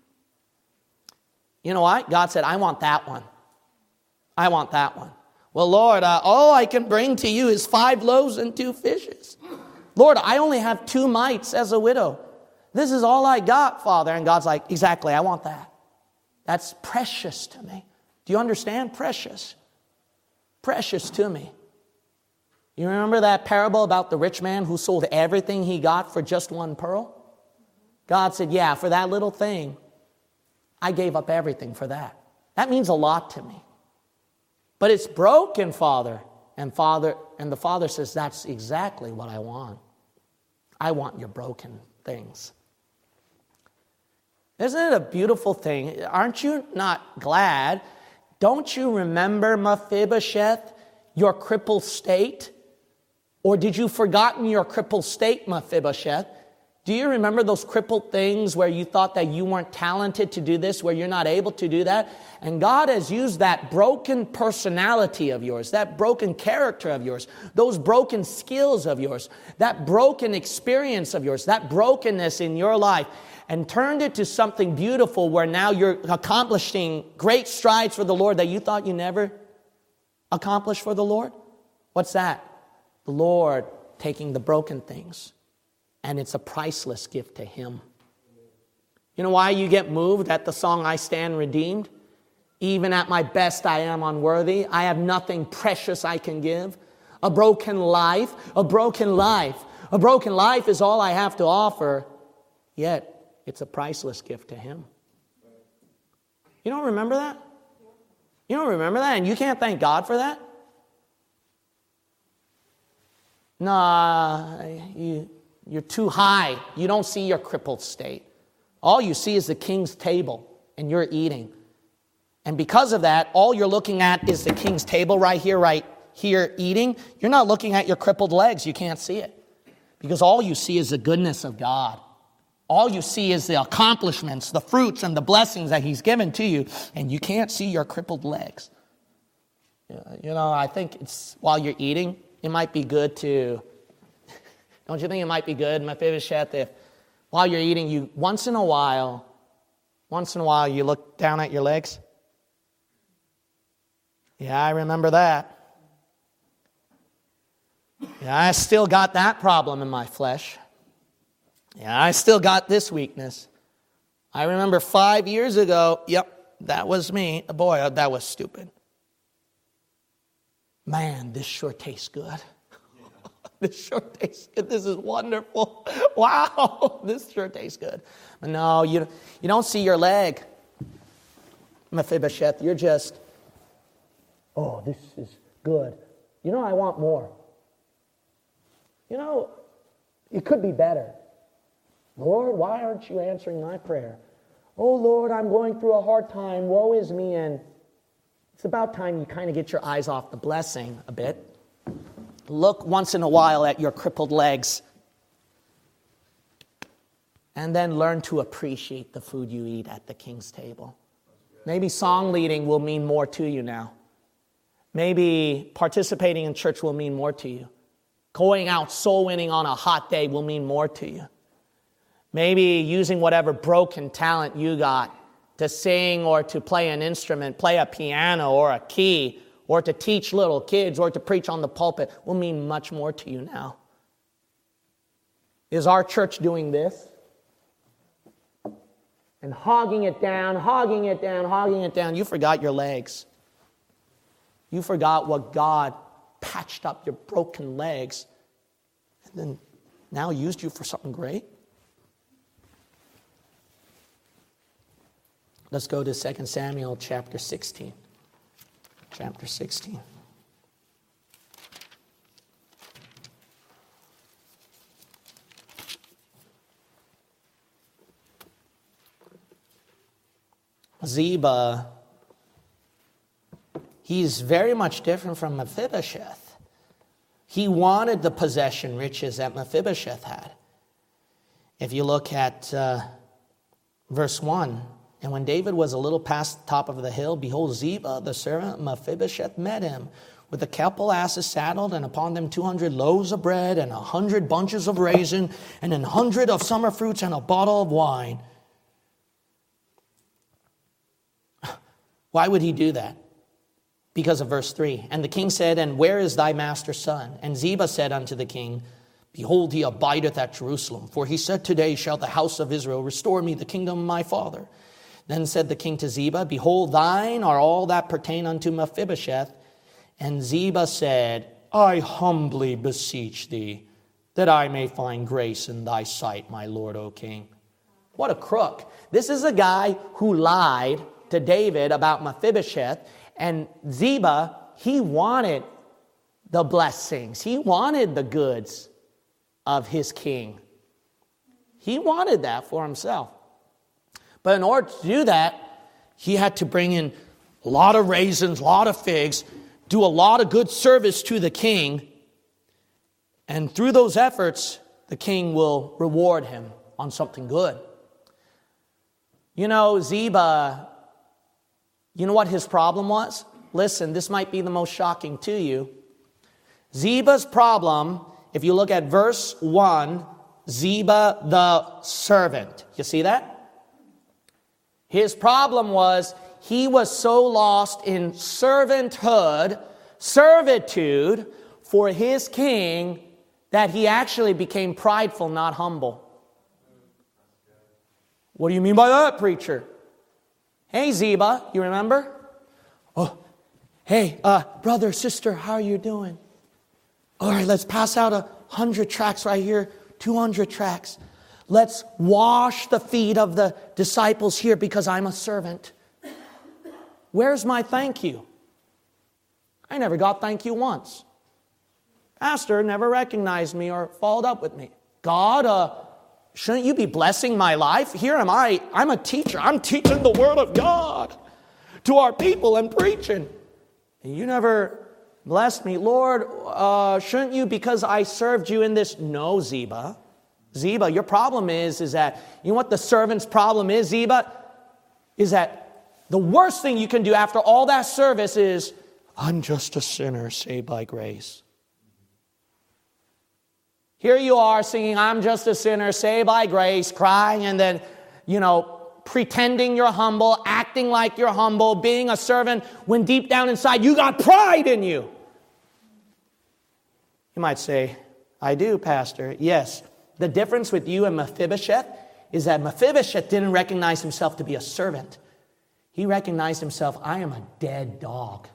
know what? God said, I want that one. I want that one. Well, Lord, uh, all I can bring to you is five loaves and two fishes. Lord, I only have two mites as a widow. This is all I got, Father. And God's like, exactly, I want that. That's precious to me. Do you understand? Precious. Precious to me. You remember that parable about the rich man who sold everything he got for just one pearl? God said, yeah, for that little thing, I gave up everything for that. That means a lot to me. But it's broken, Father. And Father, and the Father says, that's exactly what I want. I want your broken things. Isn't it a beautiful thing? Aren't you not glad? Don't you remember Mephibosheth, your crippled state? Or did you forgotten your crippled state, Mephibosheth? Do you remember those crippled things where you thought that you weren't talented to do this, where you're not able to do that? And God has used that broken personality of yours, that broken character of yours, those broken skills of yours, that broken experience of yours, that brokenness in your life, and turned it to something beautiful where now you're accomplishing great strides for the Lord that you thought you never accomplished for the Lord. What's that? The Lord taking the broken things. And it's a priceless gift to Him. You know why you get moved at the song, I Stand Redeemed? Even at my best, I am unworthy. I have nothing precious I can give. A broken life, a broken life. A broken life is all I have to offer. Yet, it's a priceless gift to Him. You don't remember that? You don't remember that? And you can't thank God for that? Nah, you... You're too high. You don't see your crippled state. All you see is the king's table, and you're eating. And because of that, all you're looking at is the king's table right here, right here, eating. You're not looking at your crippled legs. You can't see it. Because all you see is the goodness of God. All you see is the accomplishments, the fruits, and the blessings that He's given to you, and you can't see your crippled legs. You know, I think it's while you're eating, it might be good to... Don't you think it might be good, Mephibosheth, if while you're eating, you once in a while, once in a while, you look down at your legs? Yeah, I remember that. Yeah, I still got that problem in my flesh. Yeah, I still got this weakness. I remember five years ago, yep, that was me. Boy, that was stupid. Man, this sure tastes good. This sure tastes good. This is wonderful. Wow, this sure tastes good. But no, you, you don't see your leg, Mephibosheth. You're just, oh, this is good. You know, I want more. You know, it could be better. Lord, why aren't you answering my prayer? Oh, Lord, I'm going through a hard time. Woe is me. And it's about time you kind of get your eyes off the blessing a bit. Look once in a while at your crippled legs. And then learn to appreciate the food you eat at the king's table. Maybe song leading will mean more to you now. Maybe participating in church will mean more to you. Going out soul winning on a hot day will mean more to you. Maybe using whatever broken talent you got to sing or to play an instrument, play a piano or a key, or to teach little kids, or to preach on the pulpit, will mean much more to you now. Is our church doing this? And hogging it down, hogging it down, hogging it down. You forgot your legs. You forgot what God patched up your broken legs, and then now used you for something great. Let's go to Second Samuel chapter sixteen. Chapter sixteen. Ziba, he's very much different from Mephibosheth. He wanted the possession riches that Mephibosheth had. If you look at uh, verse one, and when David was a little past the top of the hill, behold, Ziba, the servant of Mephibosheth, met him with a couple asses saddled, and upon them two hundred loaves of bread, and a hundred bunches of raisin, and an hundred of summer fruits, and a bottle of wine. Why would he do that? Because of verse three. And the king said, and where is thy master's son? And Ziba said unto the king, behold, he abideth at Jerusalem. For he said, today shall the house of Israel restore me the kingdom of my father. Then said the king to Ziba, behold, thine are all that pertain unto Mephibosheth. And Ziba said, I humbly beseech thee, that I may find grace in thy sight, my lord, O king. What a crook. This is a guy who lied to David about Mephibosheth. And Ziba, he wanted the blessings. He wanted the goods of his king. He wanted that for himself. But in order to do that, he had to bring in a lot of raisins, a lot of figs, do a lot of good service to the king. And through those efforts, the king will reward him on something good. You know, Ziba, you know what his problem was? Listen, this might be the most shocking to you. Ziba's problem, if you look at verse one, Ziba the servant. You see that? His problem was he was so lost in servanthood, servitude for his king that he actually became prideful, not humble. What do you mean by that, preacher? Hey, Ziba, you remember? Oh, hey, uh, brother, sister, how are you doing? All right, let's pass out a hundred tracts right here, two hundred tracts. Let's wash the feet of the disciples here because I'm a servant. Where's my thank you? I never got thank you once. Pastor never recognized me or followed up with me. God, uh, shouldn't you be blessing my life? Here am I. I'm a teacher. I'm teaching the Word of God to our people and preaching. And you never blessed me. Lord, uh, shouldn't you, because I served you in this? No, Ziba. Ziba, your problem is, is that, you know what the servant's problem is, Ziba? Is that the worst thing you can do after all that service is, I'm just a sinner saved by grace. Here you are singing, I'm just a sinner saved by grace, crying, and then, you know, pretending you're humble, acting like you're humble, being a servant, when deep down inside you got pride in you. You might say, I do, Pastor. Yes. The difference with you and Mephibosheth is that Mephibosheth didn't recognize himself to be a servant. He recognized himself, I am a dead dog.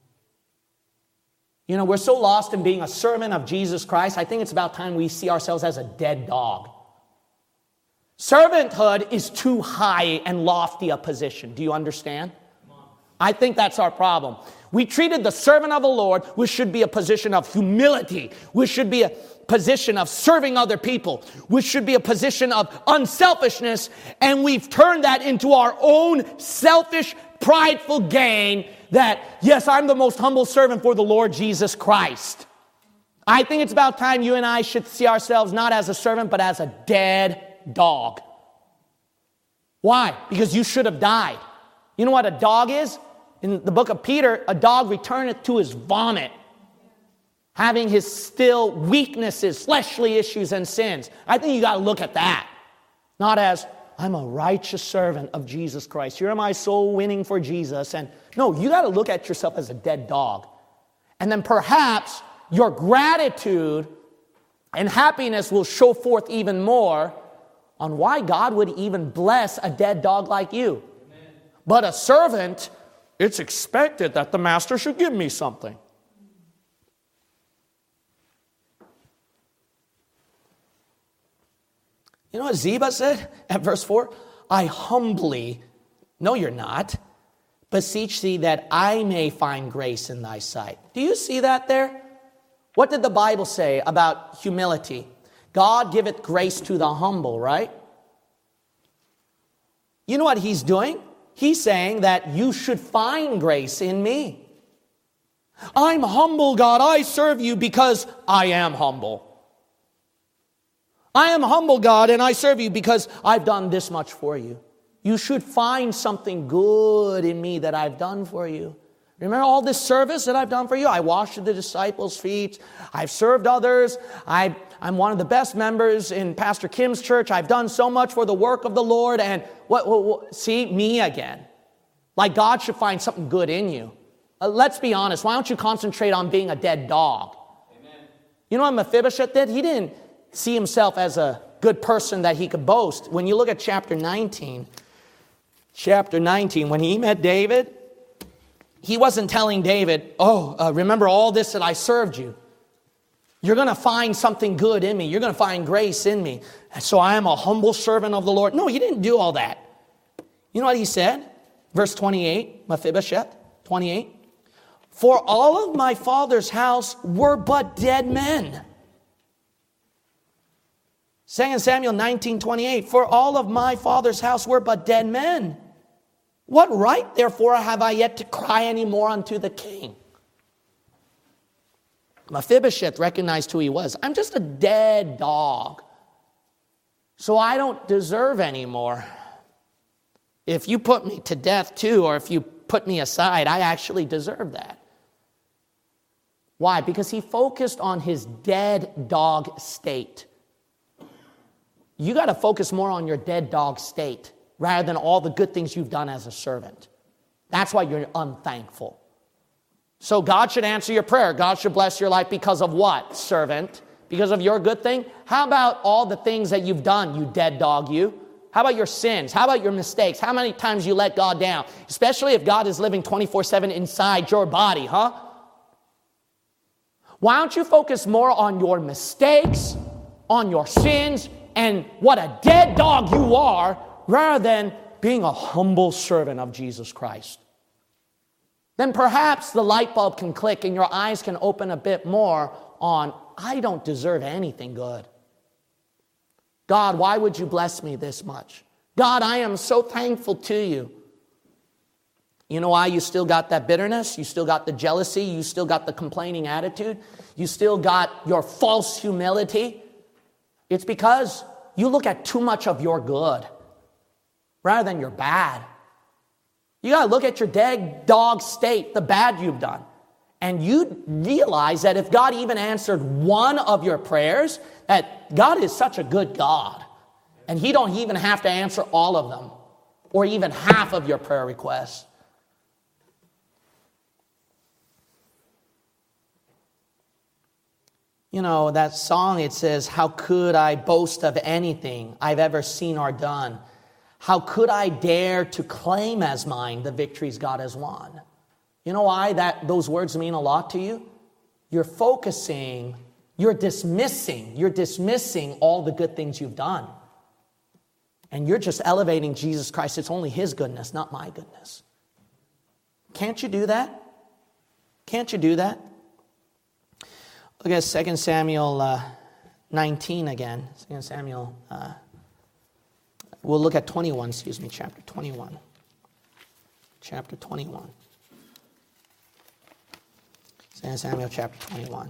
You know, we're so lost in being a servant of Jesus Christ, I think it's about time we see ourselves as a dead dog. Servanthood is too high and lofty a position. Do you understand? I think that's our problem. We treated the servant of the Lord, which should be a position of humility, which should be a position of serving other people, which should be a position of unselfishness, and we've turned that into our own selfish, prideful gain that, yes, I'm the most humble servant for the Lord Jesus Christ. I think it's about time you and I should see ourselves not as a servant, but as a dead dog. Why? Because you should have died. You know what a dog is? In the book of Peter, a dog returneth to his vomit, having his still weaknesses, fleshly issues, and sins. I think you got to look at that. Not as, I'm a righteous servant of Jesus Christ. Here am I soul winning for Jesus. And no, you got to look at yourself as a dead dog. And then perhaps your gratitude and happiness will show forth even more on why God would even bless a dead dog like you. Amen. But a servant, it's expected that the master should give me something. You know what Ziba said at verse four? I humbly, no you're not, beseech thee that I may find grace in thy sight. Do you see that there? What did the Bible say about humility? God giveth grace to the humble, right? You know what he's doing? He's saying that you should find grace in me. I'm humble, God. I serve you because I am humble. I am humble, God, and I serve you because I've done this much for you. You should find something good in me that I've done for you. Remember all this service that I've done for you? I washed the disciples' feet. I've served others. I, I'm one of the best members in Pastor Kim's church. I've done so much for the work of the Lord. And what, what, what see, me again. Like God should find something good in you. Uh, let's be honest. Why don't you concentrate on being a dead dog? Amen. You know what Mephibosheth did? He didn't see himself as a good person that he could boast. When you look at chapter nineteen, chapter nineteen, when he met David, he wasn't telling David, oh, uh, remember all this that I served you. You're going to find something good in me. You're going to find grace in me. So I am a humble servant of the Lord. No, he didn't do all that. You know what he said? Verse twenty-eight, Mephibosheth, twenty-eight. For all of my father's house were but dead men. Second Samuel nineteen, twenty-eight. For all of my father's house were but dead men. What right, therefore, have I yet to cry any more unto the king? Mephibosheth recognized who he was. I'm just a dead dog. So I don't deserve any more. If you put me to death too, or if you put me aside, I actually deserve that. Why? Because he focused on his dead dog state. You got to focus more on your dead dog state rather than all the good things you've done as a servant. That's why you're unthankful. So God should answer your prayer. God should bless your life because of what, servant? Because of your good thing? How about all the things that you've done, you dead dog, you? How about your sins? How about your mistakes? How many times you let God down? Especially if God is living twenty-four seven inside your body, huh? Why don't you focus more on your mistakes, on your sins, and what a dead dog you are, rather than being a humble servant of Jesus Christ? Then perhaps the light bulb can click and your eyes can open a bit more on, I don't deserve anything good. God, why would you bless me this much? God, I am so thankful to you. You know why you still got that bitterness? You still got the jealousy? You still got the complaining attitude? You still got your false humility? It's because you look at too much of your good rather than your bad. You got to look at your dead dog state, the bad you've done. And you realize that if God even answered one of your prayers, that God is such a good God. And he don't even have to answer all of them or even half of your prayer requests. You know, that song, it says, how could I boast of anything I've ever seen or done? How could I dare to claim as mine the victories God has won? You know why that those words mean a lot to you? You're focusing, you're dismissing, you're dismissing all the good things you've done. And you're just elevating Jesus Christ. It's only his goodness, not my goodness. Can't you do that? Can't you do that? Look at Second Samuel uh, nineteen again. Second Samuel, uh, we'll look at twenty-one, excuse me, chapter twenty-one. Chapter twenty-one. Second Samuel chapter twenty-one.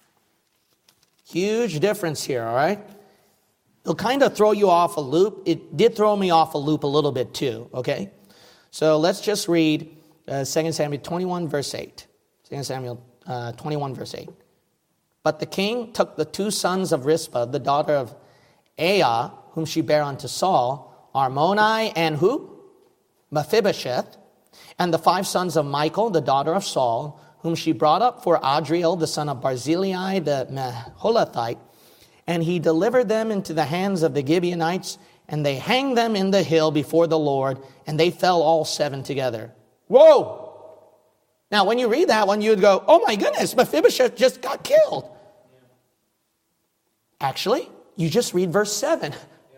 Huge difference here, all right? It'll kind of throw you off a loop. It did throw me off a loop a little bit too, okay? So let's just read uh, Second Samuel twenty-one, verse eight. Second Samuel uh, twenty-one, verse eight. But the king took the two sons of Rizpah, the daughter of Aiah, whom she bare unto Saul, Armoni and who? Mephibosheth, and the five sons of Michal, the daughter of Saul, whom she brought up for Adriel, the son of Barzillai, the Meholathite, and he delivered them into the hands of the Gibeonites, and they hanged them in the hill before the Lord, and they fell all seven together. Whoa! Now, when you read that one, you would go, oh my goodness, Mephibosheth just got killed. Actually, you just read verse seven.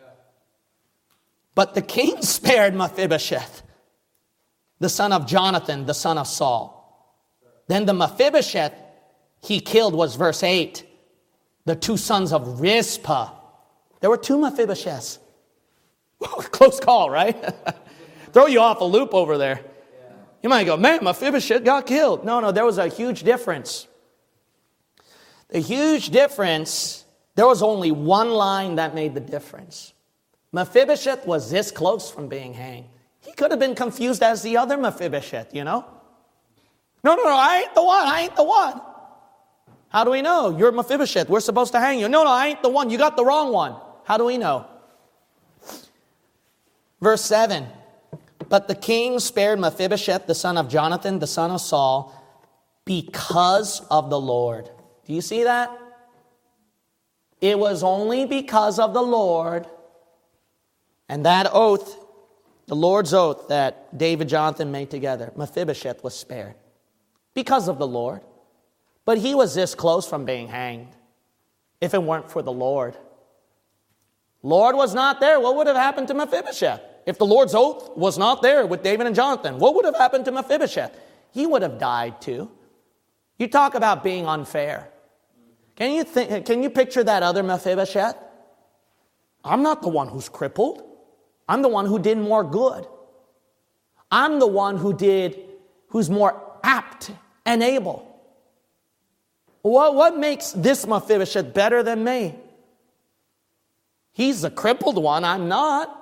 But the king spared Mephibosheth, the son of Jonathan, the son of Saul. Then the Mephibosheth he killed was verse eight. The two sons of Rizpah. There were two Mephibosheths. Close call, right? throw you off a loop over there. You might go, man, Mephibosheth got killed. No, no, there was a huge difference. The huge difference, there was only one line that made the difference. Mephibosheth was this close from being hanged. He could have been confused as the other Mephibosheth, you know? No, no, no, I ain't the one, I ain't the one. How do we know? You're Mephibosheth, we're supposed to hang you. No, no, I ain't the one, you got the wrong one. How do we know? Verse seven. But the king spared Mephibosheth, the son of Jonathan, the son of Saul, because of the Lord. Do you see that? It was only because of the Lord, and that oath, the Lord's oath that David and Jonathan made together, Mephibosheth was spared. Because of the Lord. But he was this close from being hanged, if it weren't for the Lord. Lord was not there, what would have happened to Mephibosheth? If the Lord's oath was not there with David and Jonathan, what would have happened to Mephibosheth? He would have died too. You talk about being unfair. Can you think, can you picture that other Mephibosheth? I'm not the one who's crippled. I'm the one who did more good. I'm the one who did, who's more apt and able. What, what makes this Mephibosheth better than me? He's the crippled one, I'm not.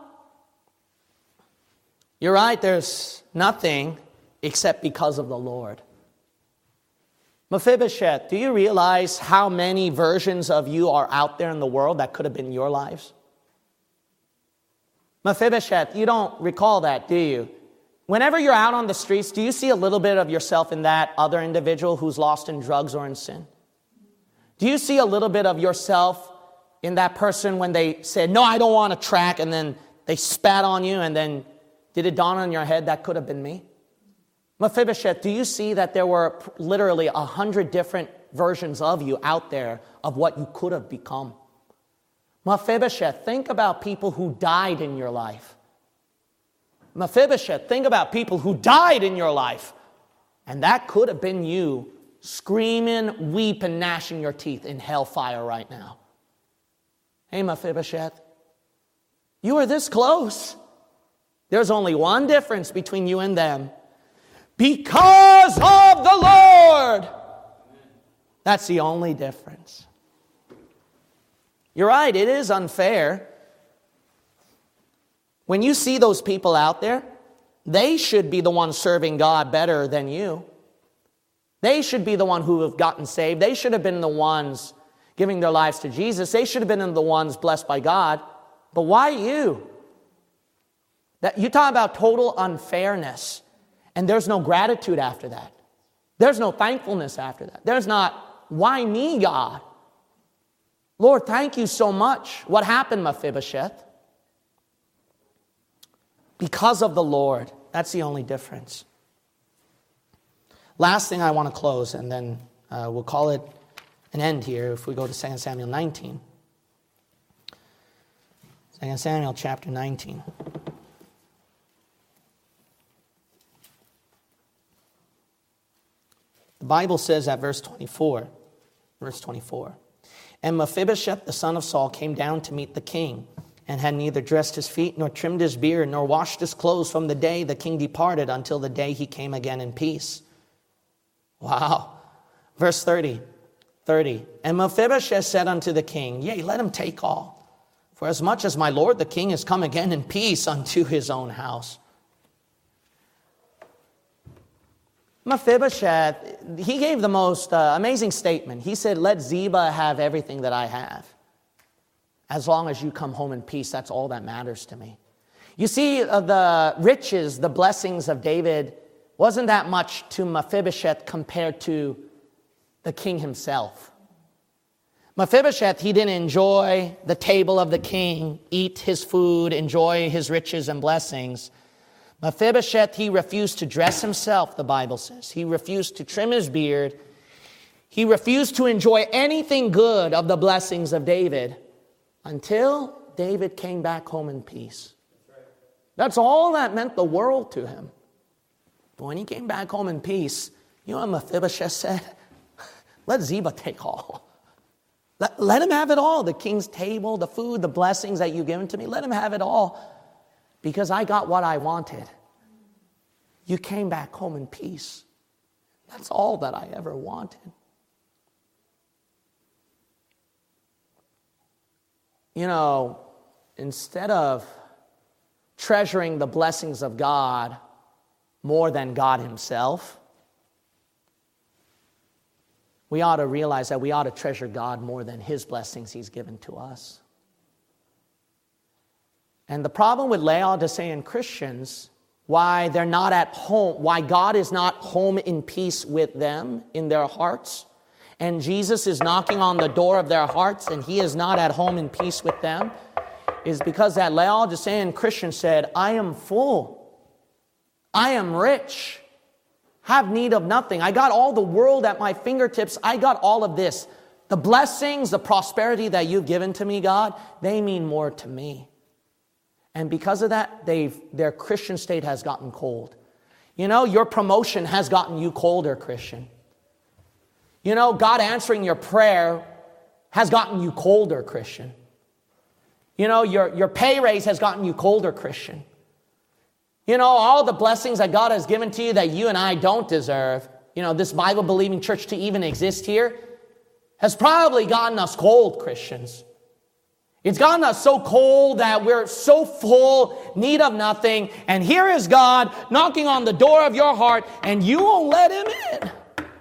You're right, there's nothing except because of the Lord. Mephibosheth, do you realize how many versions of you are out there in the world that could have been your lives? Mephibosheth, you don't recall that, do you? Whenever you're out on the streets, do you see a little bit of yourself in that other individual who's lost in drugs or in sin? Do you see a little bit of yourself in that person when they said, no, I don't want to track, and then they spat on you, and then did it dawn on your head that could have been me? Mephibosheth, do you see that there were literally a hundred different versions of you out there of what you could have become? Mephibosheth, think about people who died in your life. Mephibosheth, think about people who died in your life. And that could have been you screaming, weeping, gnashing your teeth in hellfire right now. Hey, Mephibosheth, you are this close. There's only one difference between you and them. Because of the Lord. That's the only difference. You're right, it is unfair. When you see those people out there, they should be the ones serving God better than you. They should be the one who have gotten saved. They should have been the ones giving their lives to Jesus. They should have been the ones blessed by God. But why you? That you talk about total unfairness, and there's no gratitude after that. There's no thankfulness after that. There's not, why me, God? Lord, thank you so much. What happened, Mephibosheth? Because of the Lord. That's the only difference. Last thing I want to close, and then uh, we'll call it an end here if we go to Second Samuel nineteen. Second Samuel chapter nineteen. The Bible says at verse twenty-four, verse twenty-four, and Mephibosheth, the son of Saul, came down to meet the king, and had neither dressed his feet, nor trimmed his beard, nor washed his clothes from the day the king departed until the day he came again in peace. Wow. Verse thirty, thirty, and Mephibosheth said unto the king, yea, let him take all, for as much as my lord the king is come again in peace unto his own house. Mephibosheth, he gave the most uh, amazing statement. He said, let Ziba have everything that I have. As long as you come home in peace, that's all that matters to me. You see, uh, the riches, the blessings of David wasn't that much to Mephibosheth compared to the king himself. Mephibosheth, he didn't enjoy the table of the king, eat his food, enjoy his riches and blessings. Mephibosheth, he refused to dress himself, the Bible says. He refused to trim his beard. He refused to enjoy anything good of the blessings of David until David came back home in peace. That's all that meant the world to him. But when he came back home in peace, you know what Mephibosheth said? Let Ziba take all. Let, let him have it all. The king's table, the food, the blessings that you've given to me, let him have it all. Because I got what I wanted. You came back home in peace. That's all that I ever wanted. You know, instead of treasuring the blessings of God more than God himself, we ought to realize that we ought to treasure God more than his blessings he's given to us. And the problem with Laodicean Christians, why they're not at home, why God is not home in peace with them in their hearts, and Jesus is knocking on the door of their hearts and he is not at home in peace with them, is because that Laodicean Christian said, I am full, I am rich, have need of nothing. I got all the world at my fingertips. I got all of this. The blessings, the prosperity that you've given to me, God, they mean more to me. And because of that, they've, their Christian state has gotten cold. You know, your promotion has gotten you colder, Christian. You know, God answering your prayer has gotten you colder, Christian. You know, your, your pay raise has gotten you colder, Christian. You know, all the blessings that God has given to you that you and I don't deserve, you know, this Bible-believing church to even exist here, has probably gotten us cold, Christians. It's gotten us so cold that we're so full, need of nothing, and here is God knocking on the door of your heart, and you won't let him in.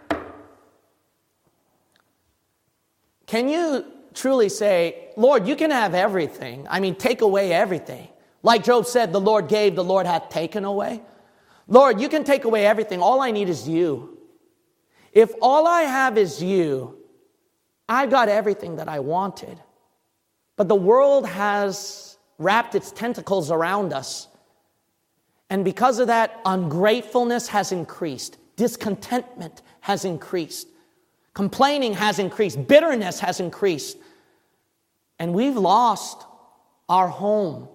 Can you truly say, Lord, you can have everything? I mean, take away everything. Like Job said, the Lord gave, the Lord hath taken away. Lord, you can take away everything. All I need is you. If all I have is you, I've got everything that I wanted. But the world has wrapped its tentacles around us. And because of that, ungratefulness has increased. Discontentment has increased. Complaining has increased. Bitterness has increased. And we've lost our home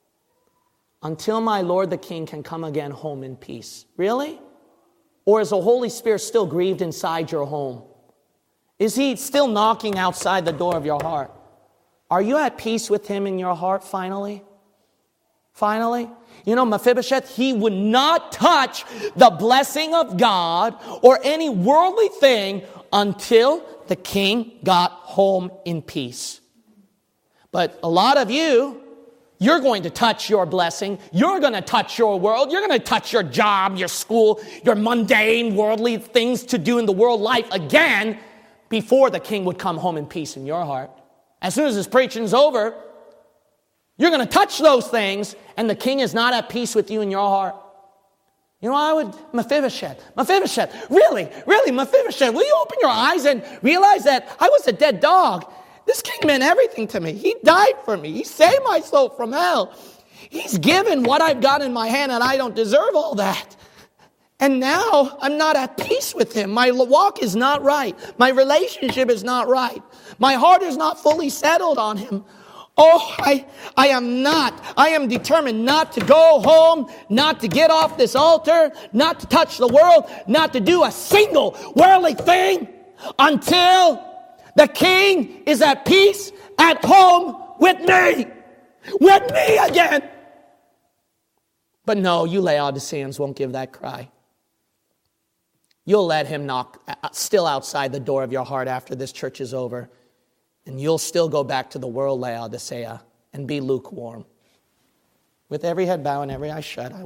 until my Lord the King can come again home in peace. Really? Or is the Holy Spirit still grieved inside your home? Is he still knocking outside the door of your heart? Are you at peace with him in your heart finally? Finally? You know, Mephibosheth, he would not touch the blessing of God or any worldly thing until the king got home in peace. But a lot of you, you're going to touch your blessing. You're going to touch your world. You're going to touch your job, your school, your mundane, worldly things to do in the world life again before the king would come home in peace in your heart. As soon as his preaching's over, you're going to touch those things, and the king is not at peace with you in your heart. You know, I would, Mephibosheth, Mephibosheth, really, really, Mephibosheth, will you open your eyes and realize that I was a dead dog? This king meant everything to me. He died for me. He saved my soul from hell. He's given what I've got in my hand, and I don't deserve all that. And now I'm not at peace with him. My walk is not right. My relationship is not right. My heart is not fully settled on him. Oh, I, I am not. I am determined not to go home, not to get off this altar, not to touch the world, not to do a single worldly thing until the king is at peace at home with me. With me again. But no, you Laodiceans won't give that cry. You'll let him knock still outside the door of your heart after this church is over. And you'll still go back to the world, Laodicea, and be lukewarm. With every head bowed and every eye shut, I